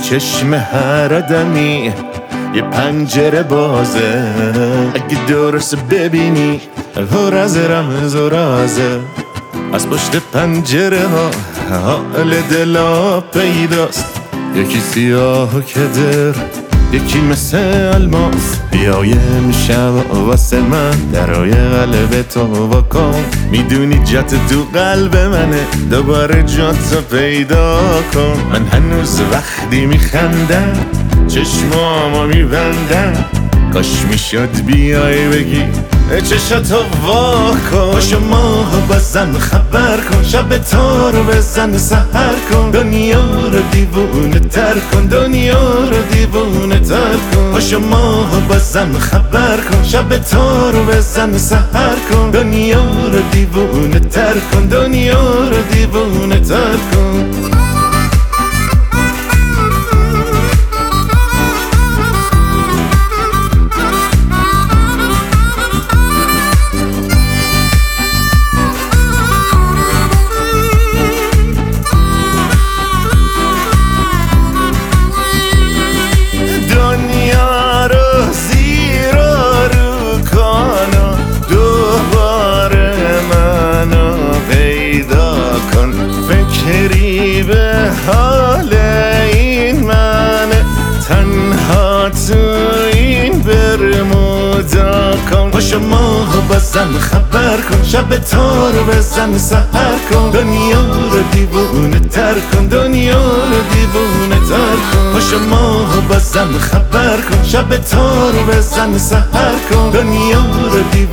چشم هر آدمی یه پنجره بازه، اگه درست ببینی پر از رمز و رازه. از پشت پنجره ها حال دلا پیداست، یکی سیاه و کدر، یکی مثل الماس. بیایم شب واسه من درای قلب تو واکن، میدونی جات تو قلب منه، دوباره جاتو پیدا کن. من هنوز وقتی میخندم چشمامو میبندم، کاش میشد بیای بگی چشاتو واکن. پاشو ماهو بازم خبر کن، شب تو رو بزن سحر کن، دنیا رو دیوونه تر کن، دنیا رو دیوونه تر کن. پاشو ماهو بازم خبر کن، شب تو رو بزن سحر کن، دنیا رو دیوونه تر کن، دنیا رو دیوونه تر کن. فکری به حال این من تنها تو این برمودا کن. پاشو ماهو بازم خبر کن، شب تو رو بزن سحر کن، دنیا رو دیوونه تر کن، دنیا رو دیوونه تر کن. پاشو ماهو بازم خبر کن، شب تو رو بزن سحر کن، دنیا رو دیوونه